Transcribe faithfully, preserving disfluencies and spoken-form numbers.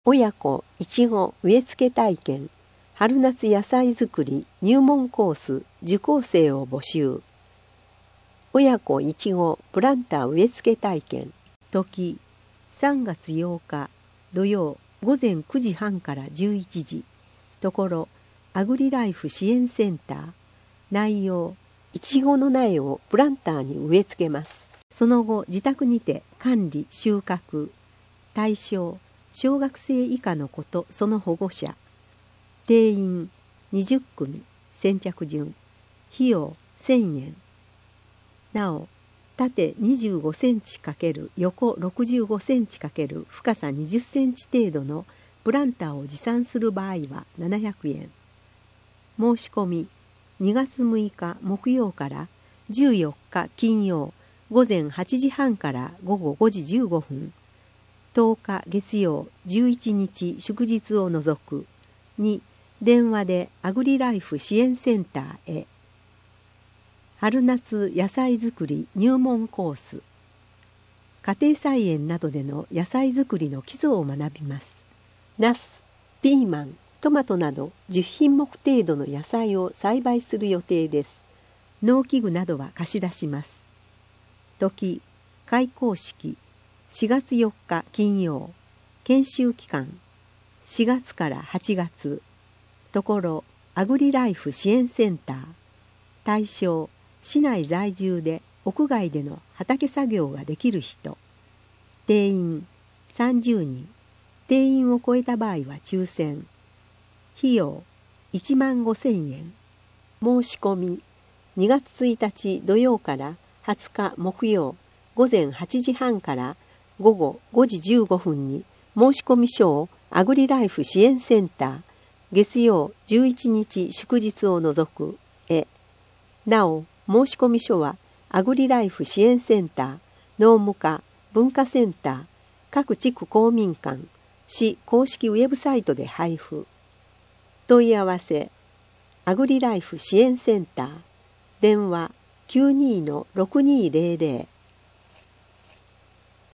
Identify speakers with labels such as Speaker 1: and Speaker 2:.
Speaker 1: 親子いちご植え付け体験春夏野菜作り入門コース受講生を募集。親子いちごプランター植え付け体験。時さんがつようか土曜午前くじはんからじゅういちじ。ところアグリライフ支援センター。内容いちごの苗をプランターに植え付けます。その後自宅にて管理収穫。対象小学生以下の子とその保護者。定員にじゅっくみ。先着順。費用せんえん。なお縦にじゅうごセンチ×横ろくじゅうごセンチ×深さにじゅっセンチ程度のプランターを持参する場合はななひゃくえん。申し込みにがつむいか木曜からじゅうよっか金曜午前はちじはんから午後ごじじゅうごふん。とおか月曜じゅういちにち祝日を除くに電話でアグリライフ支援センターへ。春夏野菜作り入門コース。家庭菜園などでの野菜作りの基礎を学びます。ナス、ピーマン、トマトなどじゅっひんもく程度の野菜を栽培する予定です。農機具などは貸し出します。時開講式しがつよっか金曜。研修期間しがつからはちがつ。ところアグリライフ支援センター。対象市内在住で屋外での畑作業ができる人。定員さんじゅうにん。定員を超えた場合は抽選。費用いちまんごせんえん。申し込みにがつついたち土曜からはつか木曜午前はちじはんから午後ごじじゅうごふんに申込書をアグリライフ支援センター月曜じゅういちにち祝日を除くへ。なお申込書はアグリライフ支援センター農務課文化センター各地区公民館市公式ウェブサイトで配布。問い合わせアグリライフ支援センター電話 きゅうにーのろくにーぜろぜろ